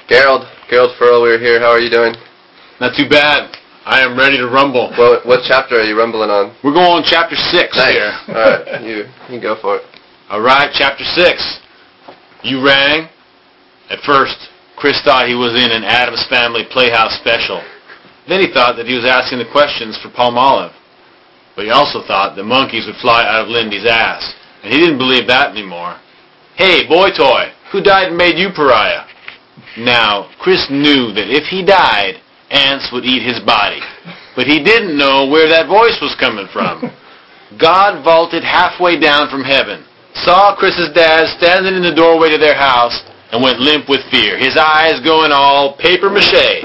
Gerald Furl, we're here. How are you doing? Not too bad. I am ready to rumble. Well, what chapter are you rumbling on? We're going on chapter 6 here. All right, you go for it. All right, chapter 6. You rang. At first, Chris thought he was in an Addams Family Playhouse special. Then he thought that he was asking the questions for Palmolive. But he also thought the monkeys would fly out of Lindy's ass. And he didn't believe that anymore. Hey, boy toy, who died and made you pariah? Now, Chris knew that if he died, ants would eat his body. But he didn't know where that voice was coming from. God vaulted halfway down from heaven, saw Chris's dad standing in the doorway to their house, and went limp with fear, his eyes going all papier-mâché.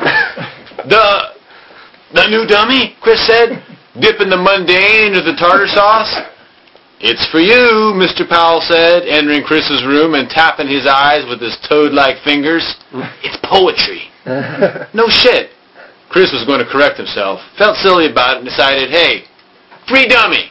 The new dummy, Chris said, dipping the mundane into the tartar sauce. It's for you, Mr. Powell said, entering Chris's room and tapping his eyes with his toad-like fingers. It's poetry. No shit. Chris was going to correct himself, felt silly about it, and decided, hey, free dummy.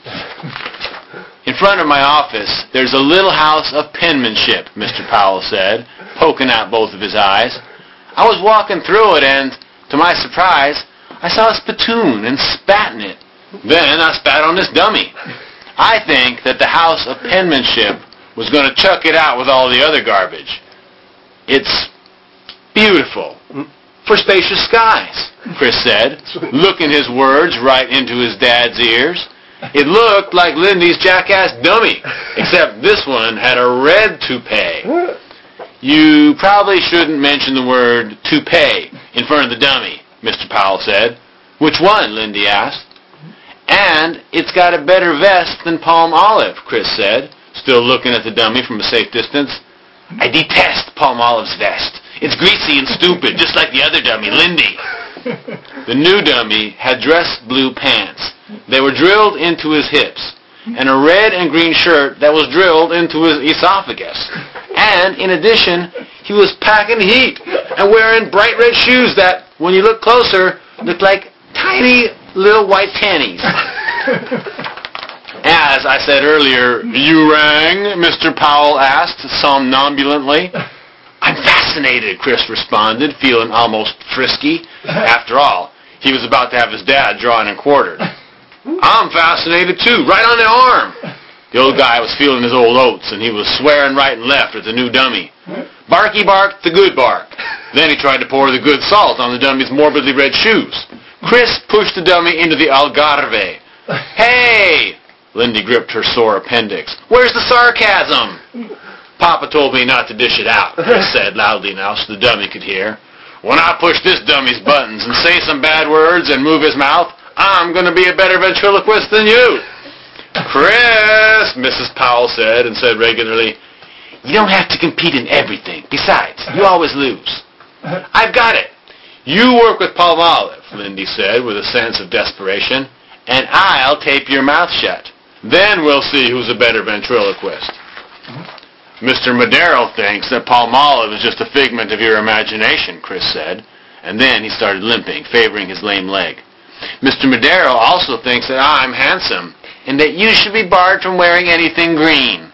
In front of my office, there's a little house of penmanship, Mr. Powell said, poking out both of his eyes. I was walking through it, and, to my surprise, I saw a spittoon and spat in it. Then I spat on this dummy. I think that the house of penmanship was going to chuck it out with all the other garbage. It's beautiful. For spacious skies, Chris said, looking his words right into his dad's ears. It looked like Lindy's jackass dummy, except this one had a red toupee. You probably shouldn't mention the word toupee in front of the dummy, Mr. Powell said. Which one? Lindy asked. And it's got a better vest than Palmolive, Chris said, still looking at the dummy from a safe distance. I detest Palmolive's vest. It's greasy and stupid, just like the other dummy, Lindy. The new dummy had dress blue pants. They were drilled into his hips, and a red and green shirt that was drilled into his esophagus. And, in addition, he was packing heat and wearing bright red shoes that, when you look closer, looked like tiny little white panties. As I said earlier, you rang, Mr. Powell asked somnambulantly. I'm fascinated, Chris responded, feeling almost frisky. After all, he was about to have his dad drawn and quartered. I'm fascinated too, right on the arm. The old guy was feeling his old oats, and he was swearing right and left at the new dummy. Barky barked the good bark. Then he tried to pour the good salt on the dummy's morbidly red shoes. Chris pushed the dummy into the Algarve. Hey! Lindy gripped her sore appendix. Where's the sarcasm? Papa told me not to dish it out, Chris said loudly enough so the dummy could hear. When I push this dummy's buttons and say some bad words and move his mouth, I'm going to be a better ventriloquist than you. Chris, Mrs. Powell said, and said regularly, you don't have to compete in everything. Besides, you always lose. I've got it. You work with Palmolive, Lindy said with a sense of desperation, and I'll tape your mouth shut. Then we'll see who's a better ventriloquist. Mr. Madero thinks that Palmolive is just a figment of your imagination, Chris said, and then he started limping, favoring his lame leg. Mr. Madero also thinks that I'm handsome, and that you should be barred from wearing anything green.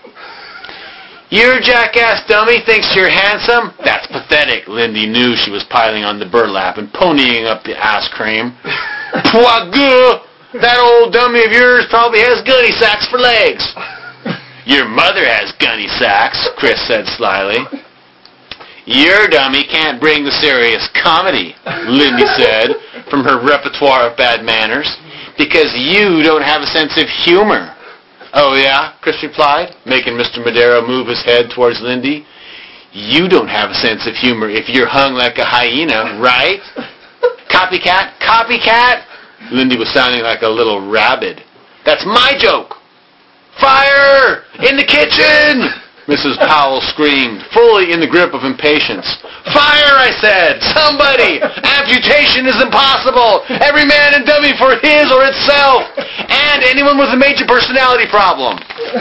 Your jackass dummy thinks you're handsome? That's pathetic. Lindy knew she was piling on the burlap and ponying up the ass cream. Pois gueux! That old dummy of yours probably has gunny sacks for legs. Your mother has gunny sacks, Chris said slyly. Your dummy can't bring the serious comedy, Lindy said from her repertoire of bad manners, because you don't have a sense of humor. Oh, yeah, Chris replied, making Mr. Madero move his head towards Lindy. You don't have a sense of humor if you're hung like a hyena, right? Copycat, copycat! Lindy was sounding like a little rabid. That's my joke! Fire! In the kitchen! Mrs. Powell screamed, fully in the grip of impatience. Fire, I said! Somebody! Amputation is impossible! Every man and dummy for his or itself! And anyone with a major personality problem!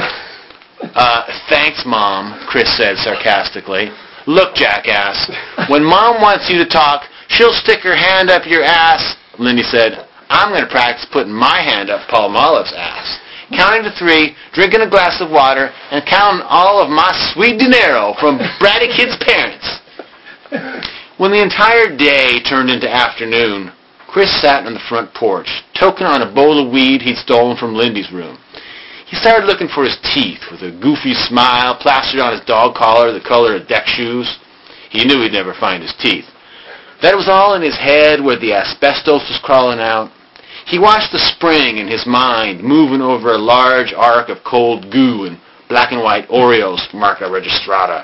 Thanks, Mom, Chris said sarcastically. Look, jackass, when Mom wants you to talk, she'll stick her hand up your ass. Lindy said, I'm going to practice putting my hand up Palmolive's ass. Counting to 3, drinking a glass of water, and counting all of my sweet dinero from bratty kids' parents. When the entire day turned into afternoon, Chris sat on the front porch, toking on a bowl of weed he'd stolen from Lindy's room. He started looking for his teeth, with a goofy smile plastered on his dog collar the color of deck shoes. He knew he'd never find his teeth. That it was all in his head where the asbestos was crawling out. He watched the spring in his mind moving over a large arc of cold goo and black and white Oreos marca registrata.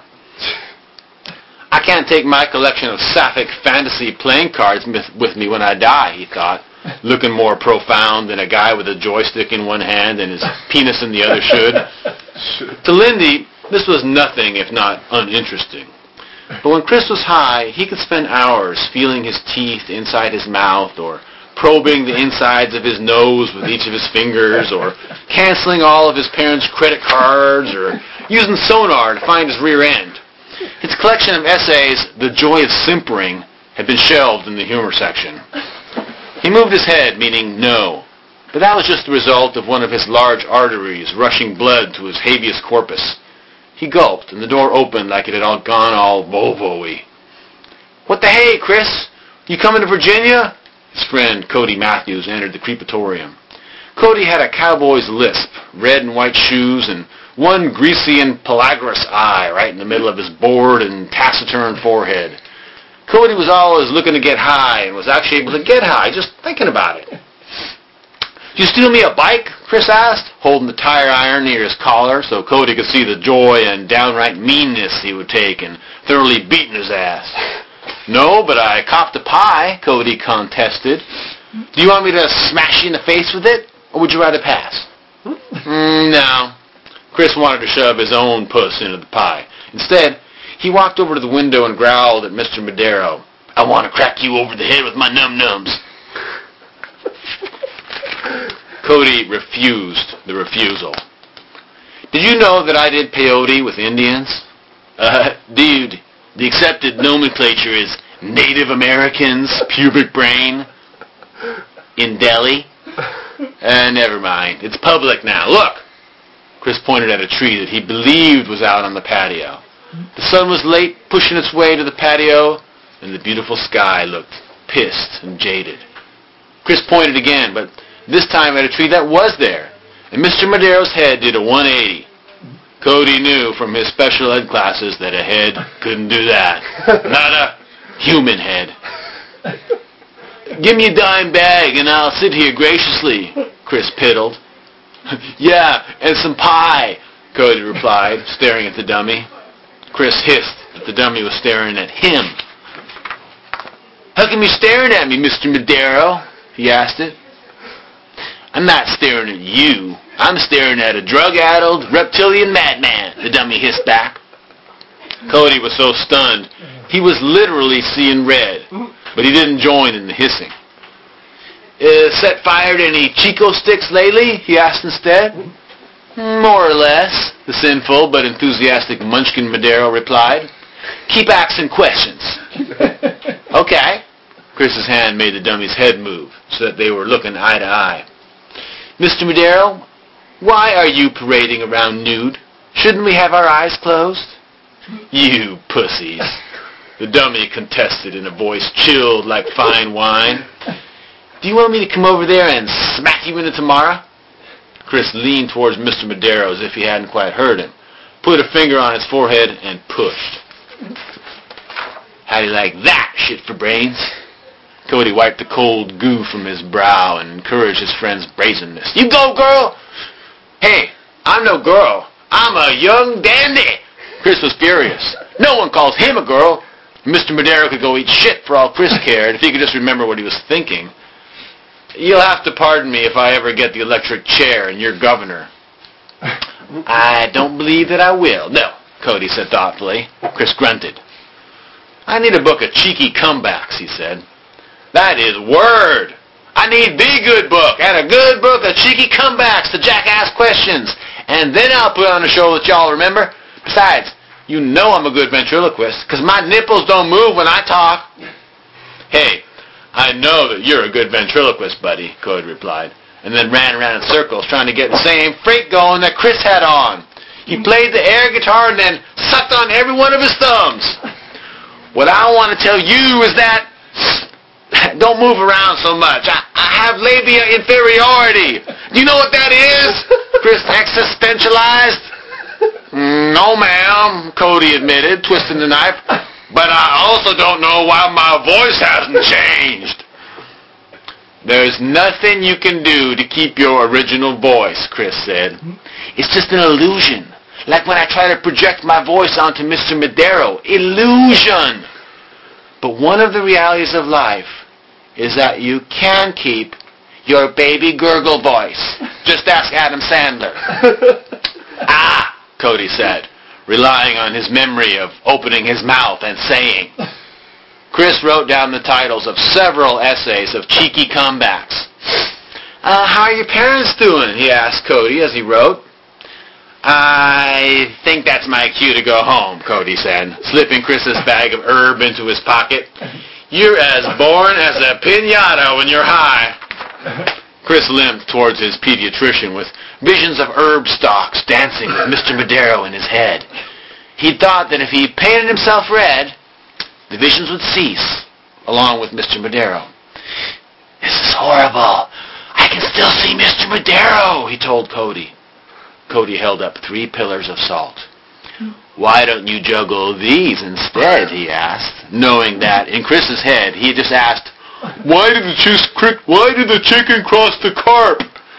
I can't take my collection of sapphic fantasy playing cards with me when I die, he thought, looking more profound than a guy with a joystick in one hand and his penis in the other should. To Lindy, this was nothing if not uninteresting. But when Chris was high, he could spend hours feeling his teeth inside his mouth, or probing the insides of his nose with each of his fingers, or canceling all of his parents' credit cards, or using sonar to find his rear end. His collection of essays, The Joy of Simpering, had been shelved in the humor section. He moved his head, meaning no, but that was just the result of one of his large arteries rushing blood to his habeas corpus. He gulped, and the door opened like it had all gone all Volvo-y. "What the hey, Chris? You coming to Virginia?" His friend, Cody Matthews, entered the creepatorium. Cody had a cowboy's lisp, red and white shoes, and one greasy and pelagrous eye right in the middle of his bored and taciturn forehead. Cody was always looking to get high, and was actually able to get high just thinking about it. "Did you steal me a bike?" Chris asked, holding the tire iron near his collar so Cody could see the joy and downright meanness he would take in thoroughly beating his ass. "No, but I copped a pie," Cody contested. "Do you want me to smash you in the face with it, or would you rather pass?" No. Chris wanted to shove his own puss into the pie. Instead, he walked over to the window and growled at Mr. Madero. "I want to crack you over the head with my num-nums." Cody refused the refusal. "Did you know that I did peyote with Indians?" Dude, the accepted nomenclature is Native Americans, pubic brain, in Delhi. Never mind. It's public now. Look!" Chris pointed at a tree that he believed was out on the patio. The sun was late, pushing its way to the patio, and the beautiful sky looked pissed and jaded. Chris pointed again, but this time at a tree that was there, and Mr. Madero's head did a 180. Cody knew from his special ed classes that a head couldn't do that. Not a human head. "Give me a dime bag and I'll sit here graciously," Chris piddled. "Yeah, and some pie," Cody replied, staring at the dummy. Chris hissed that the dummy was staring at him. "How come you're staring at me, Mr. Madero?" he asked it. "I'm not staring at you. I'm staring at a drug-addled reptilian madman," the dummy hissed back. Cody was so stunned, he was literally seeing red, but he didn't join in the hissing. "Set fire to any Chico sticks lately?" he asked instead. "More or less," the sinful but enthusiastic Munchkin Madero replied. "Keep asking questions." "Okay." Chris's hand made the dummy's head move so that they were looking eye to eye. "Mr. Madero, why are you parading around nude? Shouldn't we have our eyes closed?" "You pussies," the dummy contested in a voice chilled like fine wine. "Do you want me to come over there and smack you into tomorrow?" Chris leaned towards Mr. Madero as if he hadn't quite heard him, put a finger on his forehead, and pushed. "How do you like that, shit for brains?" Cody wiped the cold goo from his brow and encouraged his friend's brazenness. "You go, girl!" "Hey, I'm no girl. I'm a young dandy." Chris was furious. No one calls him a girl. Mr. Madero could go eat shit for all Chris cared if he could just remember what he was thinking. "You'll have to pardon me if I ever get the electric chair and you're governor." "I don't believe that I will, no," Cody said thoughtfully. Chris grunted. "I need a book of cheeky comebacks," he said. "That is word. I need the good book, and a good book of cheeky comebacks to jackass questions, and then I'll put on a show that y'all remember. Besides, you know I'm a good ventriloquist, because my nipples don't move when I talk." "Hey, I know that you're a good ventriloquist, buddy," Cody replied, and then ran around in circles trying to get the same freak going that Chris had on. He played the air guitar and then sucked on every one of his thumbs. What I want to tell you is that don't move around so much. I have labia inferiority. Do you know what that is? Chris existentialized. No, ma'am, Cody admitted, twisting the knife. But I also don't know why my voice hasn't changed. There's nothing you can do to keep your original voice, Chris said. It's just an illusion. Like when I try to project my voice onto Mr. Madero. Illusion! But one of the realities of life is that you can keep your baby gurgle voice. Just ask Adam Sandler. Cody said, relying on his memory of opening his mouth and saying. Chris wrote down the titles of several essays of cheeky comebacks. How are your parents doing? He asked Cody as he wrote. I think that's my cue to go home, Cody said, slipping Chris's bag of herb into his pocket. You're as boring as a piñata when you're high. Chris limped towards his pediatrician with visions of herb stalks dancing with Mr. Madero in his head. He thought that if he painted himself red, the visions would cease, along with Mr. Madero. This is horrible. I can still see Mr. Madero, he told Cody. Cody held up 3 pillars of salt. Why don't you juggle these instead, he asked, knowing that in Chris's head he had just asked, why did the chicken cross the carp?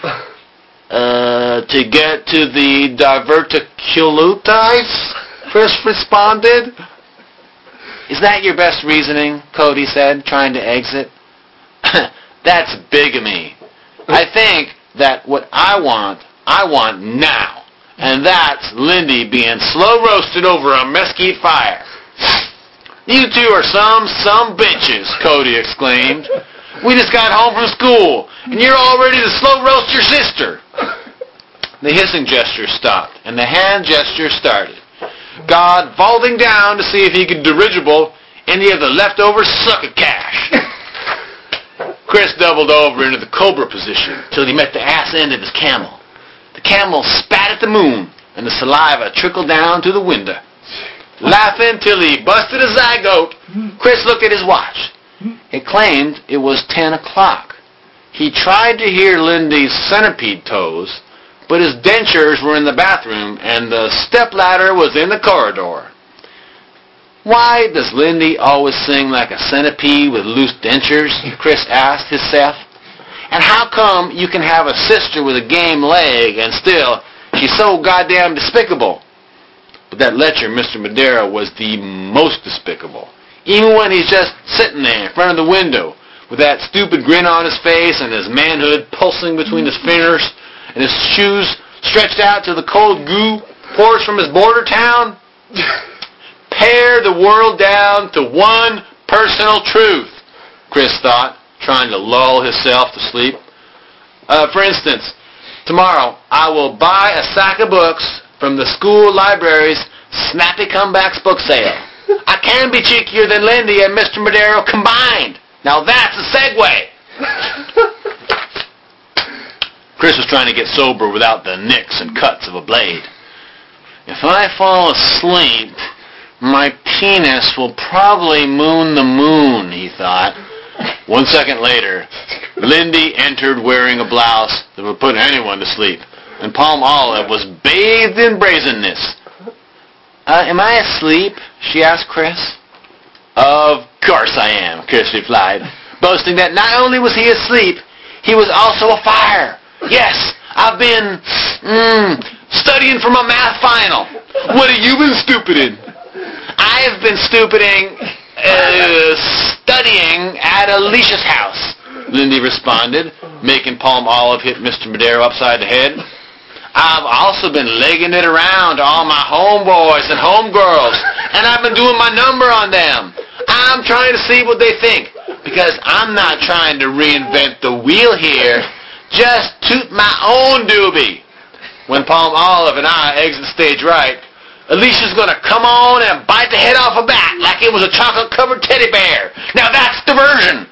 To get to the diverticulitis, Chris responded. Is that your best reasoning? Cody said, trying to exit. That's bigamy. I think that what I want now. And that's Lindy being slow roasted over a mesquite fire. You two are some bitches, Cody exclaimed. We just got home from school, and you're all ready to slow roast your sister. The hissing gesture stopped, and the hand gesture started. God vaulting down to see if he could dirigible any of the leftover succotash. Chris doubled over into the cobra position till he met the ass end of his camel. The camel spat at the moon, and the saliva trickled down to the window. Laughing till he busted a zygote, Chris looked at his watch. It claimed it was 10 o'clock. He tried to hear Lindy's centipede toes, but his dentures were in the bathroom, and the stepladder was in the corridor. Why does Lindy always sing like a centipede with loose dentures? Chris asked himself. And how come you can have a sister with a game leg and still she's so goddamn despicable? But that lecher, Mr. Madero, was the most despicable. Even when he's just sitting there in front of the window with that stupid grin on his face and his manhood pulsing between his fingers and his shoes stretched out till the cold goo pours from his border town. Pare the world down to one personal truth, Chris thought, trying to lull himself to sleep. For instance, tomorrow I will buy a sack of books from the school library's Snappy Comebacks book sale. I can be cheekier than Lindy and Mr. Madero combined. Now that's a segue. Chris was trying to get sober without the nicks and cuts of a blade. If I fall asleep, my penis will probably moon the moon, he thought. 1 second later, Lindy entered wearing a blouse that would put anyone to sleep, and Palm Olive was bathed in brazenness. Am I asleep? She asked Chris. Of course I am, Chris replied, boasting that not only was he asleep, he was also afire. Yes, I've been studying for my math final. What have you been stupiding? I've been studying at Alicia's house, Lindy responded, making Palm Olive hit Mr. Madero upside the head. I've also been legging it around to all my homeboys and homegirls, and I've been doing my number on them. I'm trying to see what they think, because I'm not trying to reinvent the wheel here, just toot my own doobie. When Palm Olive and I exit stage right, Alicia's going to come on and bite the head off a bat like it was a chocolate-covered teddy bear. Now that's diversion.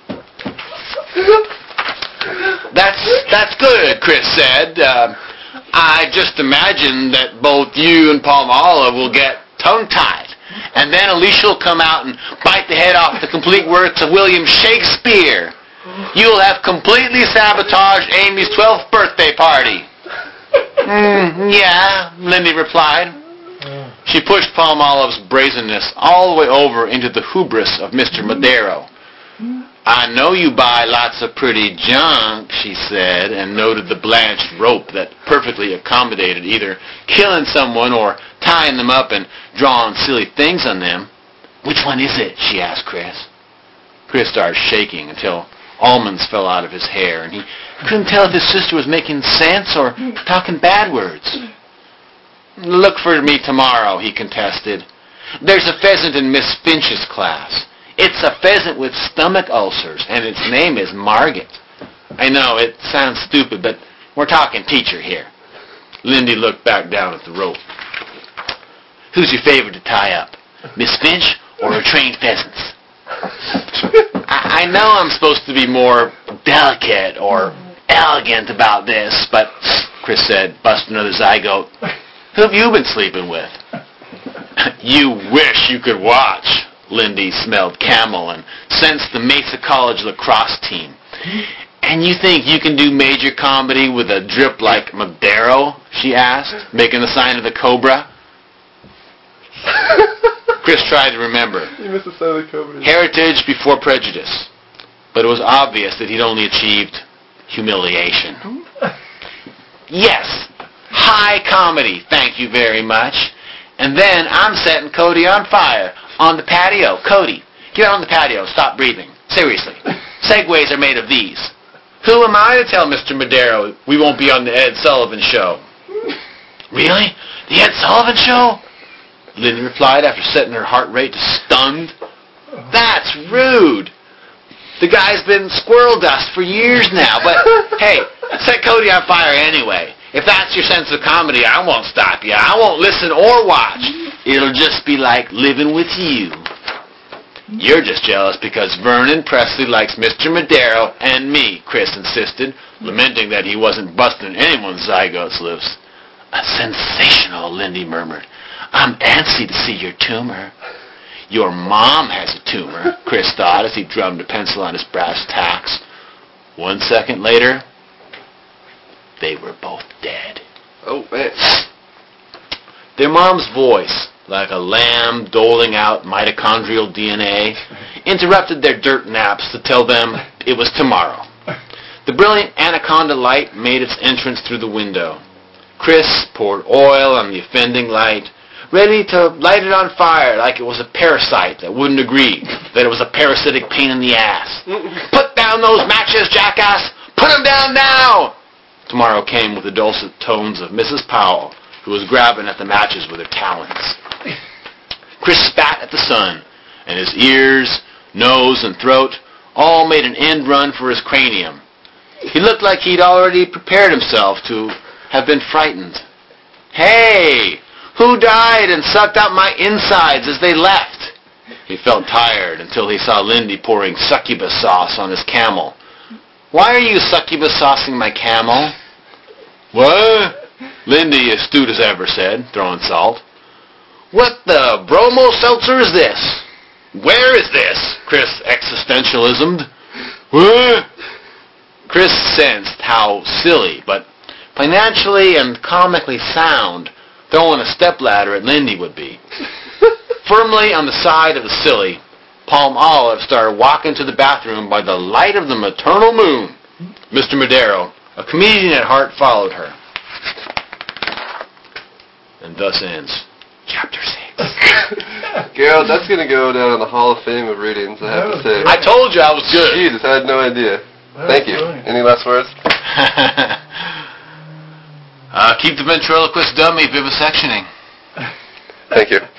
That's good, Chris said. I just imagine that both you and Palm Olive will get tongue-tied And then Alicia will come out and bite the head off the complete works of William Shakespeare. You'll have completely sabotaged Amy's 12th birthday party. Yeah, Lindy replied. She pushed Palmolive's brazenness all the way over into the hubris of Mr. Madero. I know you buy lots of pretty junk, she said, and noted the blanched rope that perfectly accommodated either killing someone or tying them up and drawing silly things on them. Which one is it? She asked Chris. Chris started shaking until almonds fell out of his hair, and he couldn't tell if his sister was making sense or talking bad words. Look for me tomorrow, he contested. There's a pheasant in Miss Finch's class. It's a pheasant with stomach ulcers, and its name is Margit. I know, it sounds stupid, but we're talking teacher here. Lindy looked back down at the rope. Who's your favorite to tie up, Miss Finch or her trained pheasants? I know I'm supposed to be more delicate or elegant about this, but, Chris said, busting another zygote, who have you been sleeping with? You wish you could watch. Lindy smelled camel and sensed the Mesa College lacrosse team. And you think you can do major comedy with a drip like Madero? She asked, making the sign of the cobra. Chris tried to remember. You missed the sign of the cobra. Heritage before prejudice. But it was obvious that he'd only achieved humiliation. Yes, high comedy, thank you very much. And then I'm setting Cody on fire. On the patio. Cody, get on the patio. Stop breathing. Seriously. Segways are made of these. Who am I to tell Mr. Madero we won't be on the Ed Sullivan Show? Really? The Ed Sullivan Show? Lindy replied after setting her heart rate to stunned. That's rude. The guy's been squirrel dust for years now, but hey, set Cody on fire anyway. If that's your sense of comedy, I won't stop you. I won't listen or watch. It'll just be like living with you. You're just jealous because Vernon Presley likes Mr. Madero and me, Chris insisted, lamenting that he wasn't busting anyone's zygotes loose. Sensational, Lindy murmured. I'm antsy to see your tumor. Your mom has a tumor, Chris thought as he drummed a pencil on his brass tacks. 1 second later, they were both dead. Oh, man. Their mom's voice, like a lamb doling out mitochondrial DNA, interrupted their dirt naps to tell them it was tomorrow. The brilliant anaconda light made its entrance through the window. Chris poured oil on the offending light, ready to light it on fire like it was a parasite that wouldn't agree that it was a parasitic pain in the ass. Put down those matches, jackass! Put them down now! Tomorrow came with the dulcet tones of Mrs. Powell, who was grabbing at the matches with her talons. Chris spat at the sun, and his ears, nose, and throat all made an end run for his cranium. He looked like he'd already prepared himself to have been frightened. Hey! Who died and sucked out my insides as they left? He felt tired until he saw Lindy pouring succubus sauce on his camel. Why are you succubus saucing my camel? What? Lindy, astute as ever, said, throwing salt. What the bromo seltzer is this? Where is this? Chris existentialismed. What? Chris sensed how silly, but financially and comically sound, throwing a stepladder at Lindy would be. Firmly on the side of the silly, Palmolive started walking to the bathroom by the light of the maternal moon. Mr. Madero, a comedian at heart, followed her. And thus ends Chapter 6. Gerald, that's going to go down in the Hall of Fame of readings, I have to say. I told you I was good. Jesus, I had no idea. Thank you. Any last words? Keep the ventriloquist dummy vivisectioning. Thank you.